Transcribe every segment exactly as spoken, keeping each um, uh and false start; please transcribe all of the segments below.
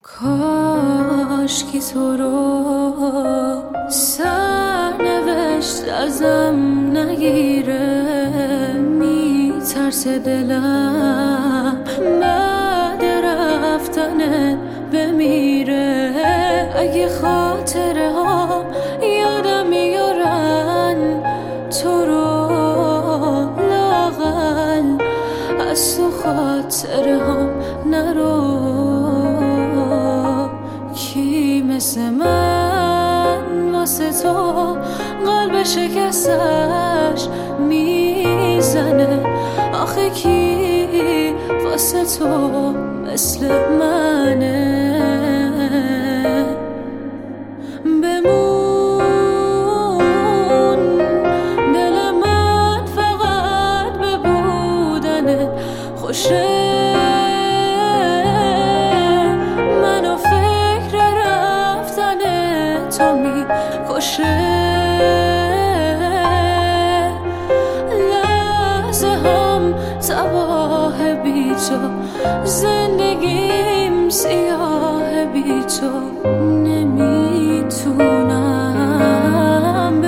کاش که تو رو سرنوشت ازم نگیره، میترس دلم بعد رفتنت بمیره. اگه خاطره ها یادم میارن تو رو، لااقل از تو خاطره ها نرو. کی مثل من واسه تو قلب شکستش میزنه؟ آخه کی واسه تو مثل منه؟ بمون دل من فقط به بودنه خوشه. منو فکر رفتن تو می کشه. لحظه هم تباه بی تو، زندگیم سیاه بی تو. نمیتونم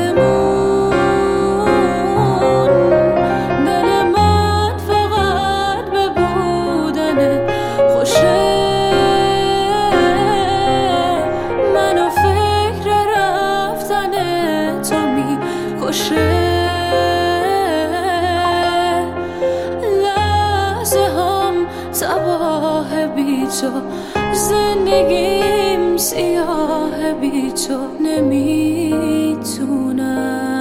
بمون دل من فقط به بودنه خوشه. منو فکر رفتن تو می کشه. لحظه هم تباه بی تو، زندگیم سیاه بی تو. نمیتونم